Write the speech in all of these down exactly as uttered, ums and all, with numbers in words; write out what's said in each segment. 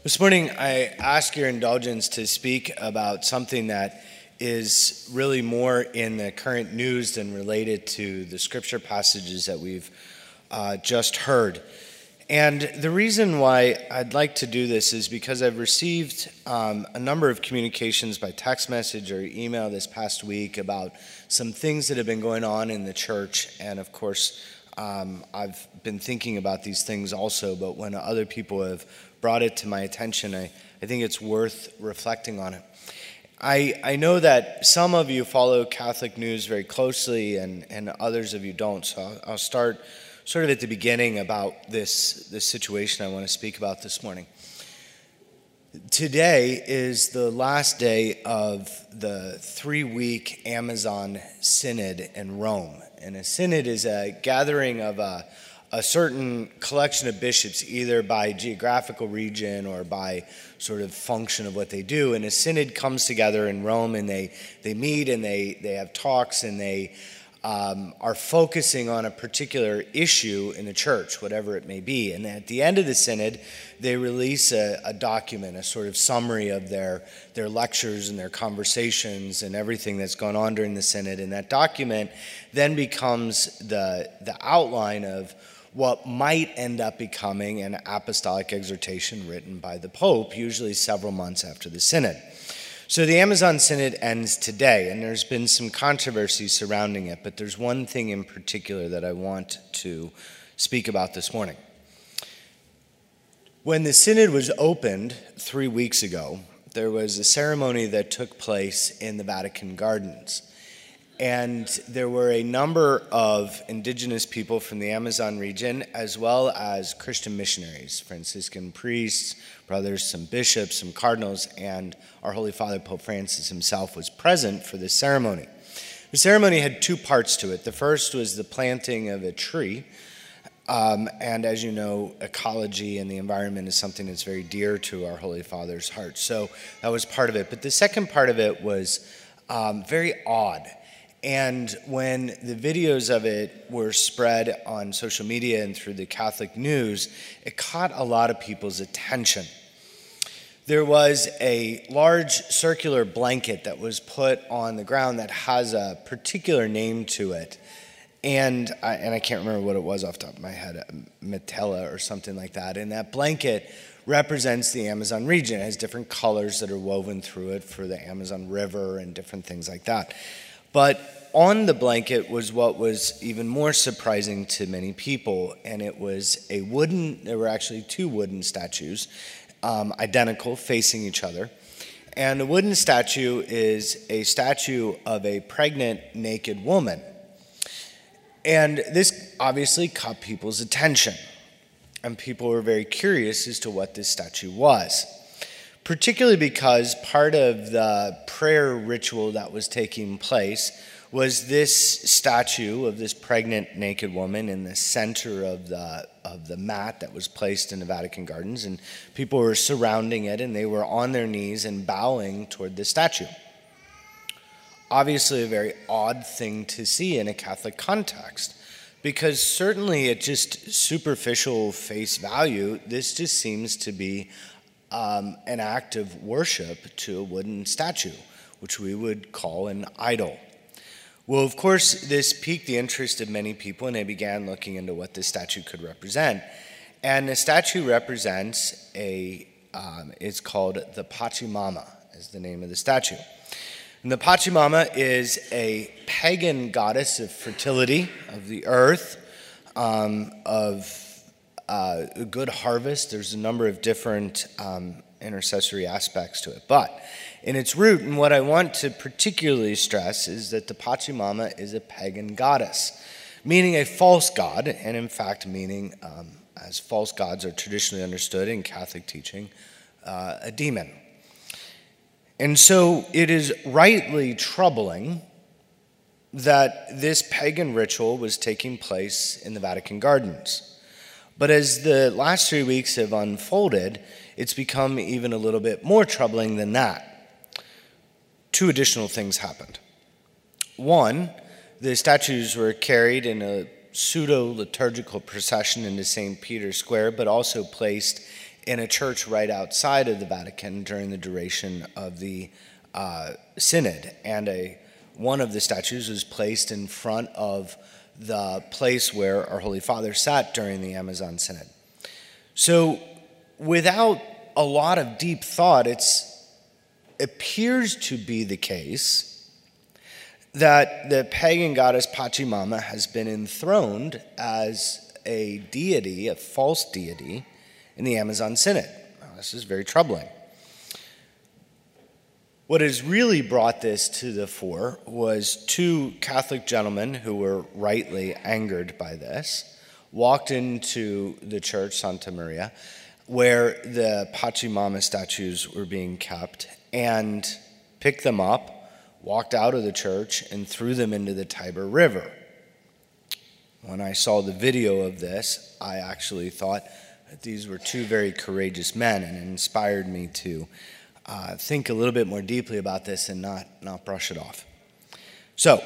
This morning, I ask your indulgence to speak about something that is really more in the current news than related to the scripture passages that we've uh, just heard. And the reason why I'd like to do this is because I've received um, a number of communications by text message or email this past week about some things that have been going on in the church. And of course, um, I've been thinking about these things also, but when other people have brought it to my attention, I, I think it's worth reflecting on it. I, I know that some of you follow Catholic news very closely and, and others of you don't, so I'll, I'll start sort of at the beginning about this, this situation I want to speak about this morning. Today is the last day of the three-week Amazon Synod in Rome, and a synod is a gathering of a a certain collection of bishops, either by geographical region or by sort of function of what they do. And a synod comes together in Rome, and they, they meet, and they, they have talks, and they um, are focusing on a particular issue in the church, whatever it may be. And at the end of the synod, they release a, a document, a sort of summary of their, their lectures and their conversations and everything that's gone on during the synod. And that document then becomes the, the outline of what might end up becoming an apostolic exhortation written by the Pope, usually several months after the synod. So the Amazon Synod ends today, and there's been some controversy surrounding it, but there's one thing in particular that I want to speak about this morning. When the synod was opened three weeks ago, there was a ceremony that took place in the Vatican Gardens. And there were a number of indigenous people from the Amazon region, as well as Christian missionaries, Franciscan priests, brothers, some bishops, some cardinals, and our Holy Father, Pope Francis himself, was present for this ceremony. The ceremony had two parts to it. The first was the planting of a tree. Um, and as you know, ecology and the environment is something that's very dear to our Holy Father's heart. So that was part of it. But the second part of it was um, very odd. And when the videos of it were spread on social media and through the Catholic news, it caught a lot of people's attention. There was a large circular blanket that was put on the ground that has a particular name to it. And I, and I can't remember what it was off the top of my head, Metella or something like that. And that blanket represents the Amazon region. It has different colors that are woven through it for the Amazon River and different things like that. But on the blanket was what was even more surprising to many people, and it was a wooden, there were actually two wooden statues, um, identical, facing each other. And the wooden statue is a statue of a pregnant, naked woman. And this obviously caught people's attention, and people were very curious as to what this statue was. Particularly because part of the prayer ritual that was taking place was this statue of this pregnant naked woman in the center of the of the mat that was placed in the Vatican Gardens, and people were surrounding it, and they were on their knees and bowing toward the statue. Obviously a very odd thing to see in a Catholic context, because certainly at just superficial face value, this just seems to be Um, an act of worship to a wooden statue, which we would call an idol. Well, of course, this piqued the interest of many people, and they began looking into what this statue could represent. And the statue represents a, um, it's called the Pachamama, is the name of the statue. And the Pachamama is a pagan goddess of fertility, of the earth, um, of Uh, a good harvest. There's a number of different um, intercessory aspects to it. But in its root, and what I want to particularly stress, is that the Pachamama is a pagan goddess, meaning a false god, and in fact meaning, um, as false gods are traditionally understood in Catholic teaching, uh, a demon. And so it is rightly troubling that this pagan ritual was taking place in the Vatican Gardens. But as the last three weeks have unfolded, it's become even a little bit more troubling than that. Two additional things happened. One, the statues were carried in a pseudo-liturgical procession into Saint Peter's Square, but also placed in a church right outside of the Vatican during the duration of the uh, synod. And a one of the statues was placed in front of the place where our Holy Father sat during the Amazon Synod. So without a lot of deep thought, it appears to be the case that the pagan goddess Pachamama has been enthroned as a deity, a false deity, in the Amazon Synod. Now, this is very troubling. What has really brought this to the fore was two Catholic gentlemen who were rightly angered by this, walked into the church, Santa Maria, where the Pachamama statues were being kept, and picked them up, walked out of the church, and threw them into the Tiber River. When I saw the video of this, I actually thought that these were two very courageous men, and it inspired me to uh, think a little bit more deeply about this and not, not brush it off. So,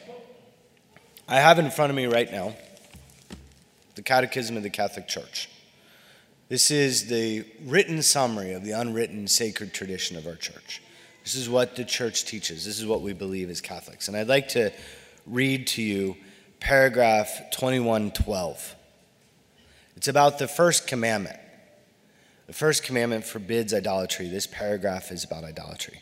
I have in front of me right now the Catechism of the Catholic Church. This is the written summary of the unwritten sacred tradition of our church. This is what the church teaches. This is what we believe as Catholics. And I'd like to read to you paragraph twenty-one twelve. It's about the first commandment. The first commandment forbids idolatry. This paragraph is about idolatry.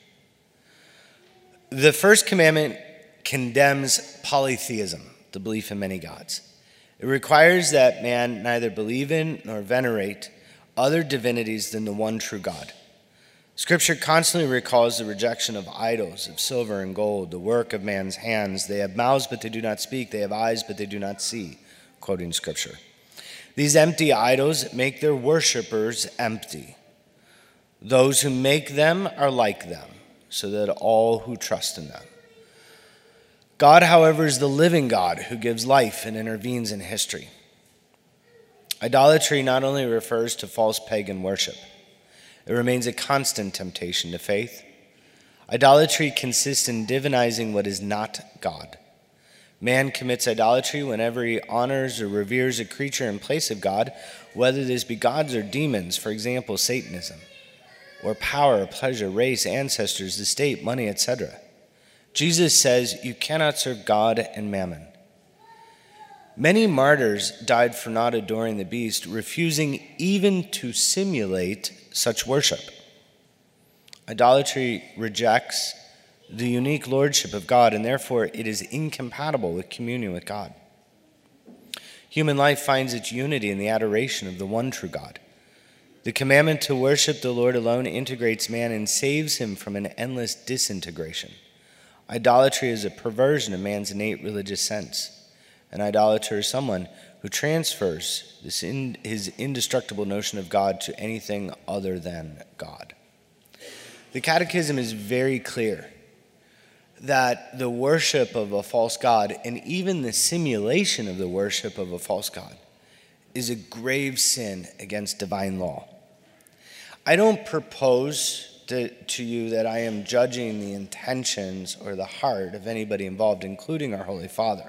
The first commandment condemns polytheism, the belief in many gods. It requires that man neither believe in nor venerate other divinities than the one true God. Scripture constantly recalls the rejection of idols, of silver and gold, the work of man's hands. They have mouths, but they do not speak. They have eyes, but they do not see, quoting Scripture. These empty idols make their worshipers empty. Those who make them are like them, so that all who trust in them. God, however, is the living God who gives life and intervenes in history. Idolatry not only refers to false pagan worship, it remains a constant temptation to faith. Idolatry consists in divinizing what is not God. Man commits idolatry whenever he honors or reveres a creature in place of God, whether this be gods or demons, for example, Satanism, or power, pleasure, race, ancestors, the state, money, et cetera. Jesus says you cannot serve God and mammon. Many martyrs died for not adoring the beast, refusing even to simulate such worship. Idolatry rejects the unique lordship of God, and therefore it is incompatible with communion with God. Human life finds its unity in the adoration of the one true God. The commandment to worship the Lord alone integrates man and saves him from an endless disintegration. Idolatry is a perversion of man's innate religious sense. An idolater is someone who transfers this in, his indestructible notion of God to anything other than God. The Catechism is very clear that the worship of a false god, and even the simulation of the worship of a false god, is a grave sin against divine law. I don't propose to, to you that I am judging the intentions or the heart of anybody involved, including our Holy Father.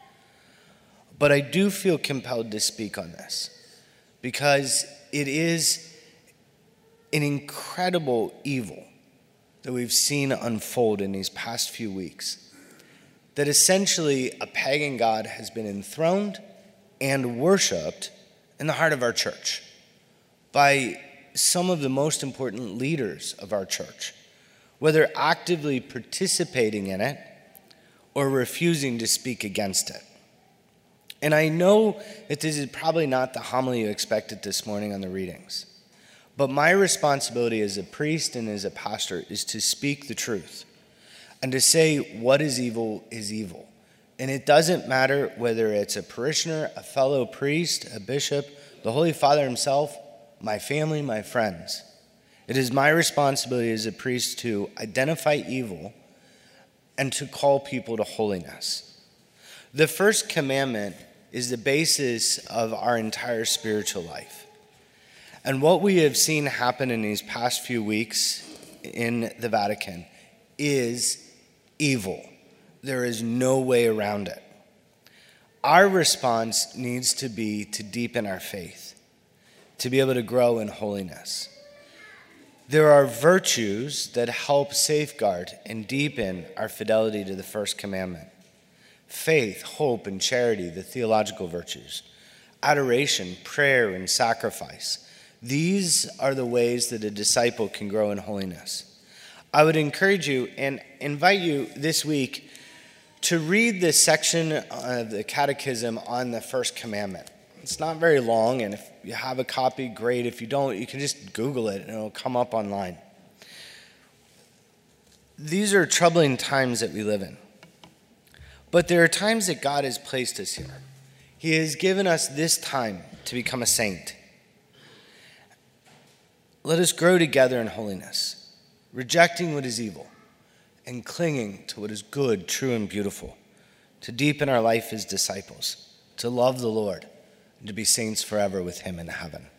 But I do feel compelled to speak on this because it is an incredible evil that we've seen unfold in these past few weeks. That essentially a pagan god has been enthroned and worshipped in the heart of our church by some of the most important leaders of our church, whether actively participating in it or refusing to speak against it. And I know that this is probably not the homily you expected this morning on the readings. But my responsibility as a priest and as a pastor is to speak the truth and to say what is evil is evil. And it doesn't matter whether it's a parishioner, a fellow priest, a bishop, the Holy Father himself, my family, my friends. It is my responsibility as a priest to identify evil and to call people to holiness. The first commandment is the basis of our entire spiritual life. And what we have seen happen in these past few weeks in the Vatican is evil. There is no way around it. Our response needs to be to deepen our faith, to be able to grow in holiness. There are virtues that help safeguard and deepen our fidelity to the first commandment. Faith, hope, and charity, the theological virtues. Adoration, prayer, and sacrifice. These are the ways that a disciple can grow in holiness. I would encourage you and invite you this week to read this section of the Catechism on the first commandment. It's not very long, and if you have a copy, great. If you don't, you can just Google it, and it'll come up online. These are troubling times that we live in. But there are times that God has placed us here. He has given us this time to become a saint. Let us grow together in holiness, rejecting what is evil and clinging to what is good, true, and beautiful, to deepen our life as disciples, to love the Lord, and to be saints forever with him in heaven.